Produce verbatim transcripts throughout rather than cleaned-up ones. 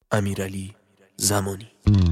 امیرعلی زمانی.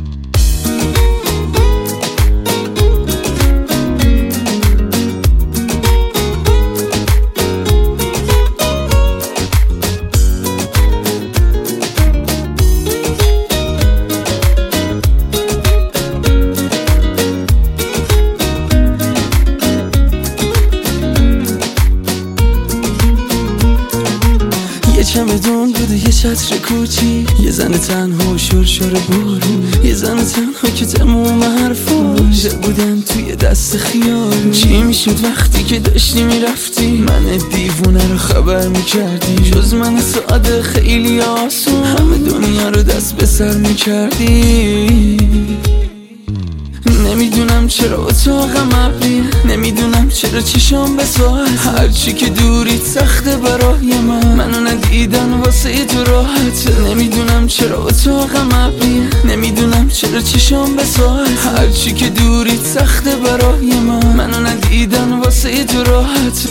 یه چمدون بوده یه چتر کوچی، یه زن تنها و شرشر بارون، یه زن تنها که تموم حرفاش بودن توی دست خیال. چی میشد وقتی که داشتی میرفتی، من دیوونه رو خبر میکردی؟ جز من ساده خیلی آسون همه دنیا رو دست به سر میکردی. نمیدونم چرا اتاقم ابریه، نمیدونم چرا چشام به ساعت، هرچی که دوریت سخته برای من، منو ندیدن واسه تو راحته. نمیدونم چرا اتاقم ابریه، نمیدونم چرا چشام به ساعت، هرچی که دوریت سخته برای من، منو ندیدن واسه تو راحته.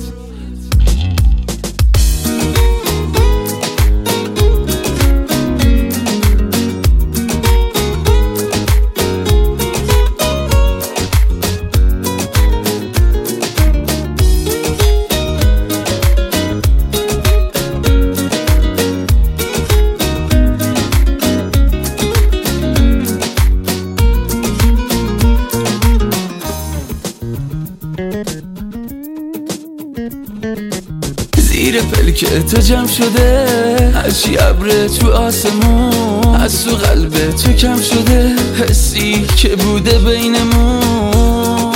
زیر پلک تو جمع شده هرچی ابر تو آسمون، از تو قلب تو کم شده حسی که بوده بینمون.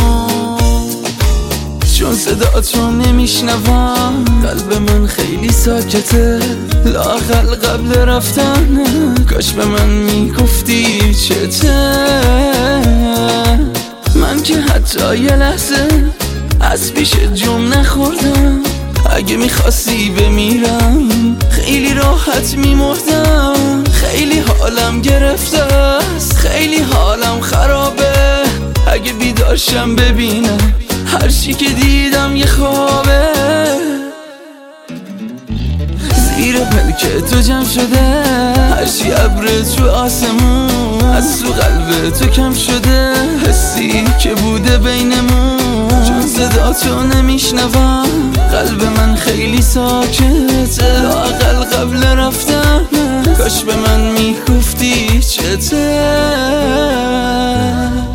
چون صدا تو نمیشنوم قلب من خیلی ساکته، لااقل قبل رفتن کاش به من میگفتی چته. من که حتی یه لحظه از پیش جم نخوردم، اگه میخواستی بمیرم خیلی راحت میمردم. خیلی حالم گرفته است، خیلی حالم خرابه، اگه بیدارشم ببینم هرچی که دیدم یه خوابه. زیر پلک تو جمع شده هرچی ابر تو آسمون، از تو قلب تو کم شده حسی که بوده بینمون. چون صدا تو نمیشنوم قلب من خیلی ساکته، لااقل قبل رفتن کاش به من میگفتی چته.